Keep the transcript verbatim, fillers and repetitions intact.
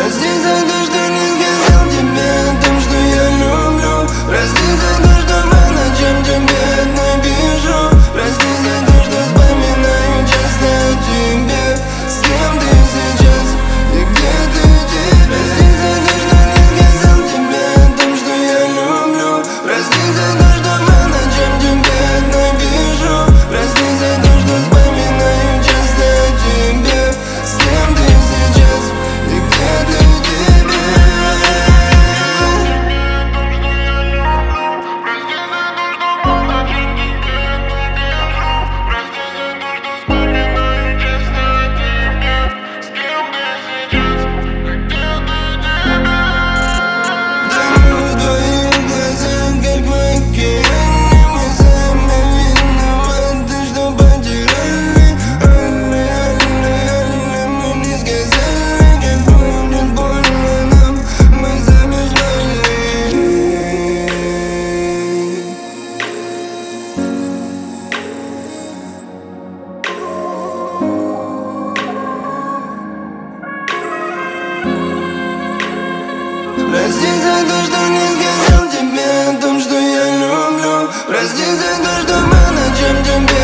Прости за то, что не сказал тебе о том, что я люблю. Прости за то, что по ночам тебе одной пишу. Прости за то, что вспоминаю часто о тебе. С кем ты сейчас и где ты теперь? Прости за то, что не сказал тебе о том, что я люблю. Прости за то, что по ночам тебе одной пишу. Прости за то, что вспоминаю часто о тебе. С кем ты сейчас и где ты теперь? Прости за то, что не сказал тебе о том, что я люблю. Прости за то, что по ночам тебе